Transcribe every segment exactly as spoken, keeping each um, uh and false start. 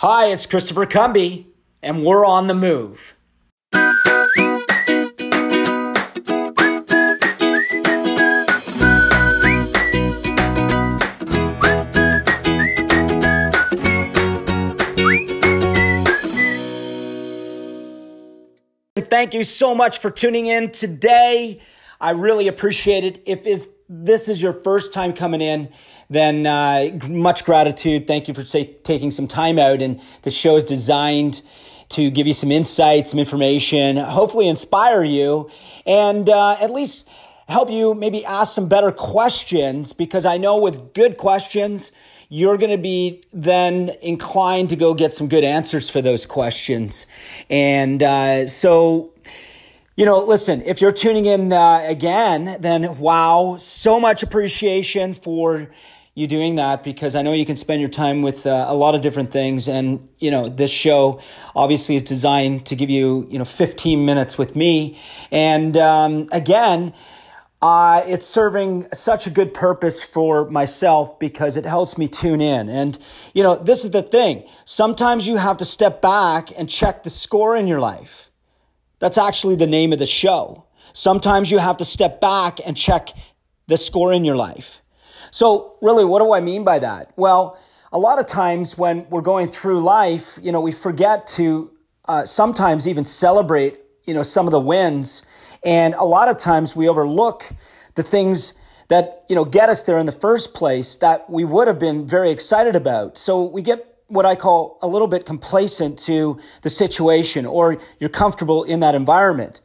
Hi, it's Christopher Cumby, and we're on the move. Thank you so much for tuning in today. I really appreciate it. If is, this is your first time coming in, then uh, much gratitude. Thank you for say, taking some time out. And the show is designed to give you some insight, some information, hopefully inspire you, and uh, at least help you maybe ask some better questions, because I know with good questions, you're going to be then inclined to go get some good answers for those questions. And uh, so, you know, listen, if you're tuning in uh, again, then wow, so much appreciation for you doing that, because I know you can spend your time with uh, a lot of different things. And, you know, this show obviously is designed to give you, you know, fifteen minutes with me. And um, again, Uh, it's serving such a good purpose for myself because it helps me tune in. And, you know, this is the thing. Sometimes you have to step back and check the score in your life. That's actually the name of the show. Sometimes you have to step back and check the score in your life. So really, what do I mean by that? Well, a lot of times when we're going through life, you know, we forget to uh, sometimes even celebrate, you know, some of the wins. And a lot of times we overlook the things that, you know, get us there in the first place that we would have been very excited about. So we get what I call a little bit complacent to the situation, or you're comfortable in that environment.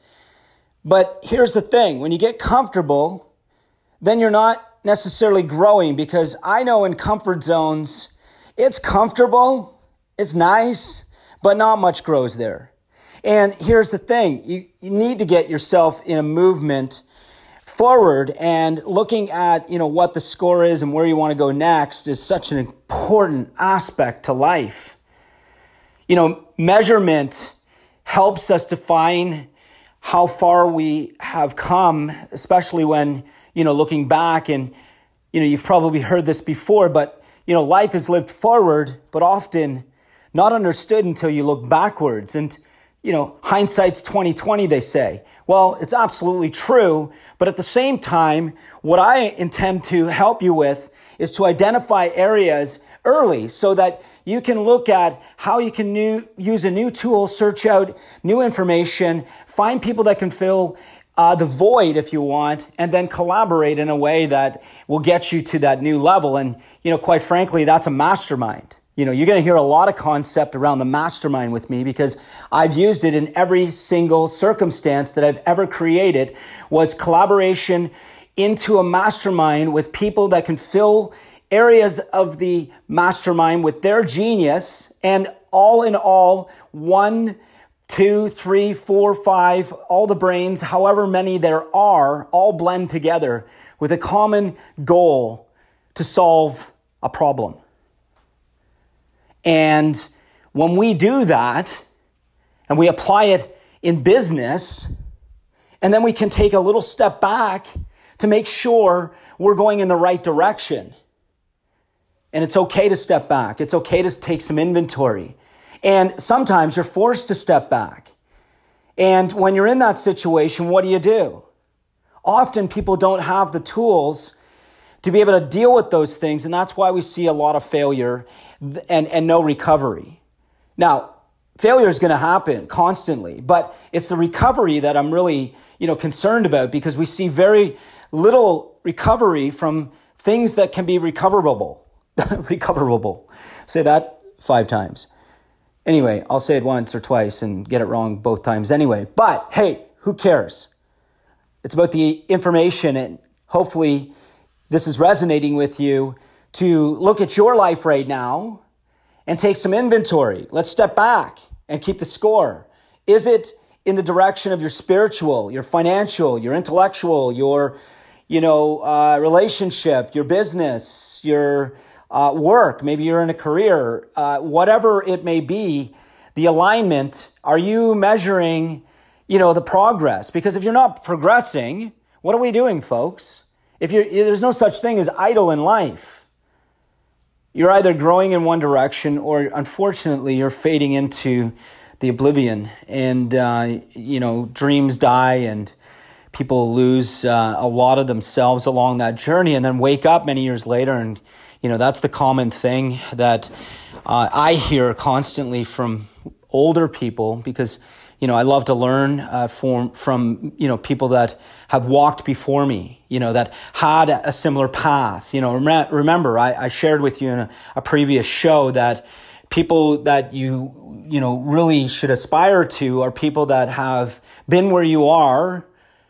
But here's the thing. When you get comfortable, then you're not necessarily growing, because I know in comfort zones, it's comfortable, it's nice, but not much grows there. And here's the thing, you, you need to get yourself in a movement forward, and looking at, you know, what the score is and where you want to go next is such an important aspect to life. You know, measurement helps us define how far we have come, especially when, you know, looking back, and, you know, you've probably heard this before, but, you know, life is lived forward, but often not understood until you look backwards. And you know, hindsight's twenty twenty, they say. Well, it's absolutely true. But at the same time, what I intend to help you with is to identify areas early so that you can look at how you can new, use a new tool, search out new information, find people that can fill uh, the void, if you want, and then collaborate in a way that will get you to that new level. And, you know, quite frankly, that's a mastermind. You know, you're going to hear a lot of concept around the mastermind with me, because I've used it in every single circumstance that I've ever created, was collaboration into a mastermind with people that can fill areas of the mastermind with their genius, and all in all, one, two, three, four, five, all the brains, however many there are, all blend together with a common goal to solve a problem. And when we do that, and we apply it in business, and then we can take a little step back to make sure we're going in the right direction. And it's okay to step back. It's okay to take some inventory. And sometimes you're forced to step back. And when you're in that situation, what do you do? Often people don't have the tools to be able to deal with those things. And that's why we see a lot of failure and, and no recovery. Now, failure is going to happen constantly, but it's the recovery that I'm really, you know, concerned about, because we see very little recovery from things that can be recoverable. recoverable. Say that five times. Anyway, I'll say it once or twice and get it wrong both times anyway. But hey, who cares? It's about the information, and hopefully this is resonating with you to look at your life right now and take some inventory. Let's step back and keep the score. Is it in the direction of your spiritual, your financial, your intellectual, your, you know, uh, relationship, your business, your uh, work? Maybe you're in a career, uh, whatever it may be, the alignment. Are you measuring, you know, the progress? Because if you're not progressing, what are we doing, folks? If you're, there's no such thing as idle in life. you're either growing in one direction or unfortunately you're fading into the oblivion, and uh, you know, dreams die and people lose uh, a lot of themselves along that journey, and then wake up many years later. And you know, that's the common thing that uh, I hear constantly from older people, because you know, I love to learn uh, from from you know, people that have walked before me, you know, that had a similar path. You know, rem- remember I, I shared with you in a, a previous show that people that you you know really should aspire to are people that have been where you are,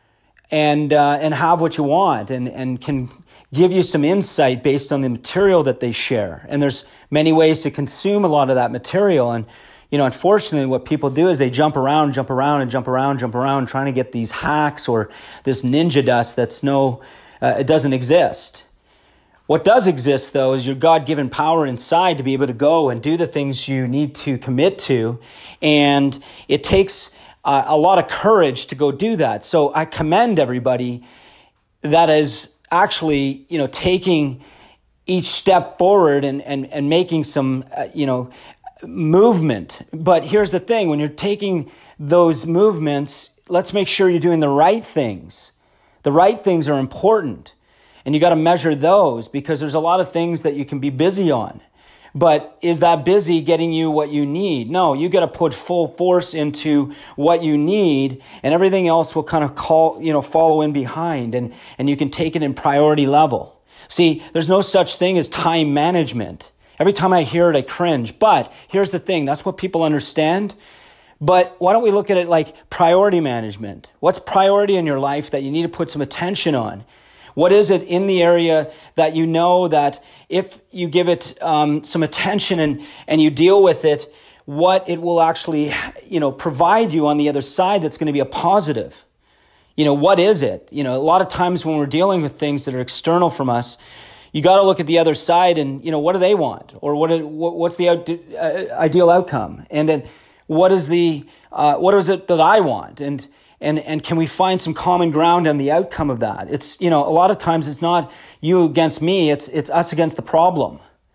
and uh, and have what you want, and and can give you some insight based on the material that they share. And there's many ways to consume a lot of that material. And you know, unfortunately, what people do is they jump around, jump around, and jump around, jump around, trying to get these hacks or this ninja dust that's no, uh, it doesn't exist. What does exist, though, is your God-given power inside to be able to go and do the things you need to commit to. And it takes uh, a lot of courage to go do that. So I commend everybody that is actually, you know, taking each step forward and, and, and making some, uh, you know, movement. But here's the thing, when you're taking those movements, let's make sure you're doing the right things. The right things are important, and you got to measure those, because there's a lot of things that you can be busy on. But is that busy getting you what you need? No, you got to put full force into what you need, and everything else will kind of call, you know, follow in behind, and, and you can take it in priority level. See, there's no such thing as time management. Every time I hear it, I cringe. But here's the thing. That's what people understand. But why don't we look at it like priority management? What's priority in your life that you need to put some attention on? What is it in the area that you know that if you give it um, some attention and, and you deal with it, what it will actually, you know, provide you on the other side that's going to be a positive? You know, what is it? You know, a lot of times when we're dealing with things that are external from us, you got to look at the other side and, you know, what do they want? Or what? what's the out, uh, ideal outcome? And then what is the, uh, what is it that I want? And, and, and can we find some common ground on the outcome of that? It's, you know, a lot of times it's not you against me. It's, it's us against the problem.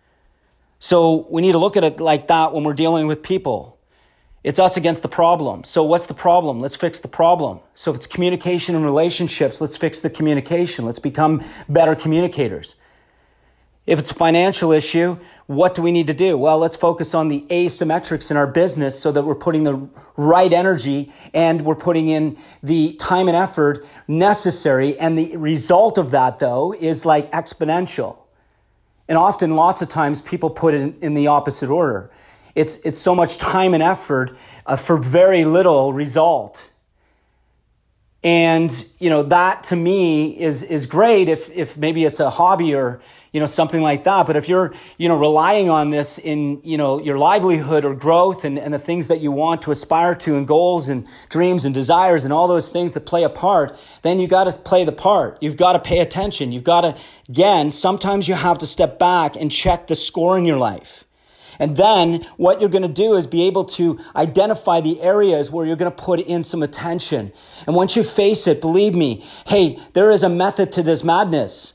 So we need to look at it like that when we're dealing with people. It's us against the problem. So what's the problem? Let's fix the problem. So if it's communication and relationships, let's fix the communication. Let's become better communicators. If it's a financial issue, what do we need to do? Well, let's focus on the asymmetrics in our business so that we're putting the right energy and we're putting in the time and effort necessary. And the result of that, though, is like exponential. And often, lots of times, people put it in, in the opposite order. It's, it's so much time and effort uh, for very little result. And, you know, that to me is, is great if, if maybe it's a hobby or, you know, something like that. But if you're, you know, relying on this in, you know, your livelihood or growth and, and the things that you want to aspire to and goals and dreams and desires and all those things that play a part, then you got to play the part. You've got to pay attention. You've got to, again, sometimes you have to step back and check the score in your life. And then what you're going to do is be able to identify the areas where you're going to put in some attention. And once you face it, believe me, hey, there is a method to this madness.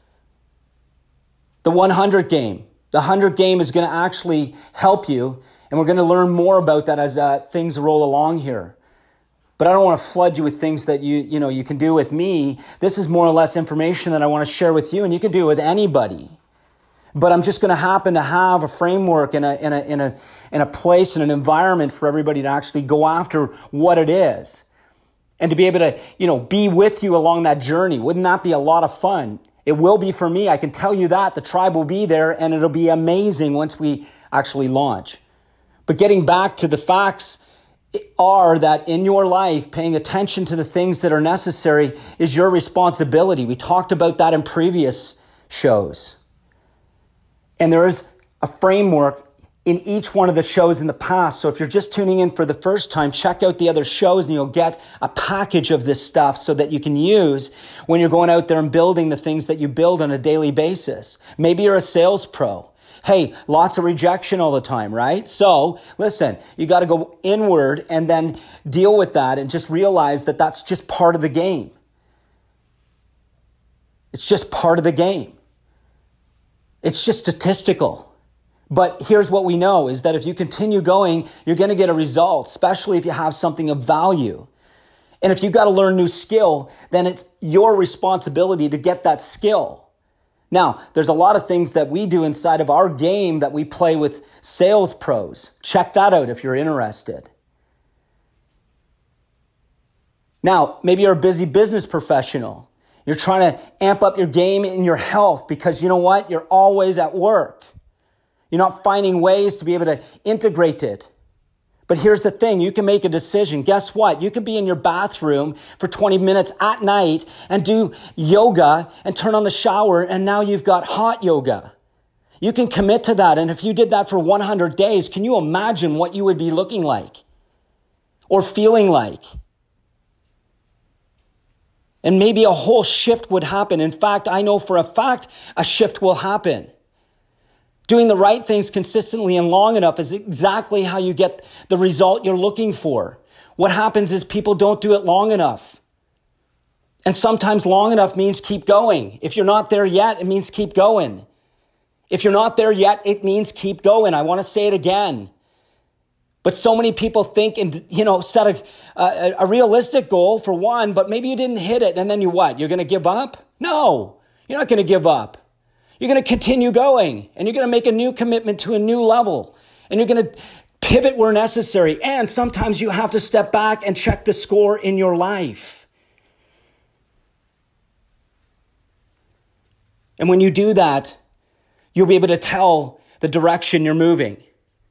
The one hundred game. The one hundred game is going to actually help you. And we're going to learn more about that as uh, things roll along here. But I don't want to flood you with things that you, you know, you can do with me. This is more or less information that I want to share with you, and you can do it with anybody. But I'm just going to happen to have a framework and a, in a, in a, in a place and an environment for everybody to actually go after what it is. And to be able to, you know, be with you along that journey. Wouldn't that be a lot of fun? It will be for me. I can tell you that. The tribe will be there, and it'll be amazing once we actually launch. But getting back to the facts are that in your life, paying attention to the things that are necessary is your responsibility. We talked about that in previous shows. And there is a framework in each one of the shows in the past. So if you're just tuning in for the first time, check out the other shows and you'll get a package of this stuff so that you can use when you're going out there and building the things that you build on a daily basis. Maybe you're a sales pro. Hey, lots of rejection all the time, right? So listen, you got to go inward and then deal with that and just realize that that's just part of the game. It's just part of the game. It's just statistical. But here's what we know is that if you continue going, you're going to get a result, especially if you have something of value. And if you've got to learn new skill, then it's your responsibility to get that skill. Now, there's a lot of things that we do inside of our game that we play with sales pros. Check that out if you're interested. Now, maybe you're a busy business professional. You're trying to amp up your game in your health because you know what? You're always at work. You're not finding ways to be able to integrate it. But here's the thing, you can make a decision. Guess what? You could be in your bathroom for twenty minutes at night and do yoga and turn on the shower, and now you've got hot yoga. You can commit to that, and if you did that for one hundred days, can you imagine what you would be looking like or feeling like? And maybe a whole shift would happen. In fact, I know for a fact a shift will happen. Doing the right things consistently and long enough is exactly how you get the result you're looking for. What happens is people don't do it long enough. And sometimes long enough means keep going. If you're not there yet, it means keep going. If you're not there yet, it means keep going. I want to say it again. But so many people think and, you know, set a, a, a realistic goal for one, but maybe you didn't hit it. And then you what? You're going to give up? No, you're not going to give up. You're going to continue going, and you're going to make a new commitment to a new level, and you're going to pivot where necessary. And sometimes you have to step back and check the score in your life. And when you do that, you'll be able to tell the direction you're moving.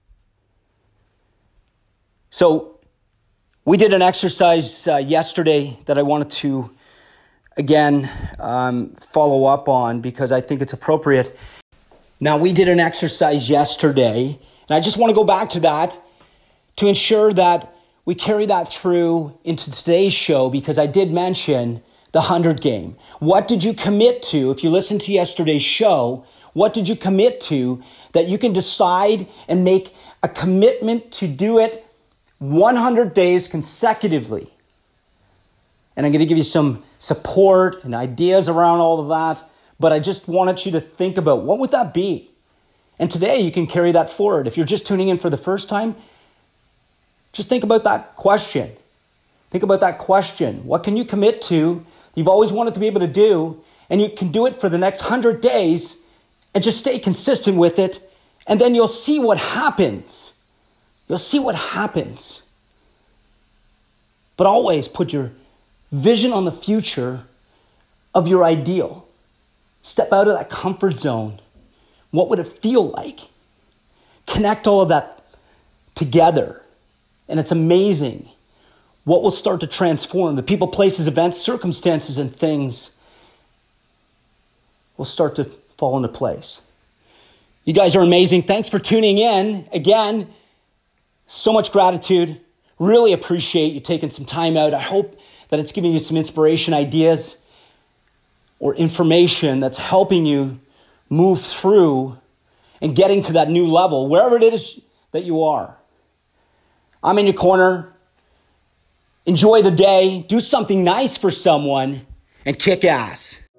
So we did an exercise uh, yesterday that I wanted to Again, um, follow up on because I think it's appropriate. Now, we did an exercise yesterday, and I just want to go back to that to ensure that we carry that through into today's show because I did mention the one hundred game. What did you commit to? If you listened to yesterday's show, what did you commit to that you can decide and make a commitment to do it one hundred days consecutively? And I'm going to give you some support and ideas around all of that. But I just wanted you to think about what would that be? And today you can carry that forward. If you're just tuning in for the first time, just think about that question. Think about that question. What can you commit to you've always wanted to be able to do? And you can do it for the next one hundred days and just stay consistent with it. And then you'll see what happens. You'll see what happens. But always put your vision on the future of your ideal. Step out of that comfort zone. What would it feel like? Connect all of that together. And it's amazing what will start to transform. The people, places, events, circumstances, and things will start to fall into place. You guys are amazing. Thanks for tuning in. Again, so much gratitude. Really appreciate you taking some time out. I hope that it's giving you some inspiration, ideas, or information that's helping you move through and getting to that new level, wherever it is that you are. I'm in your corner. Enjoy the day. Do something nice for someone and kick ass.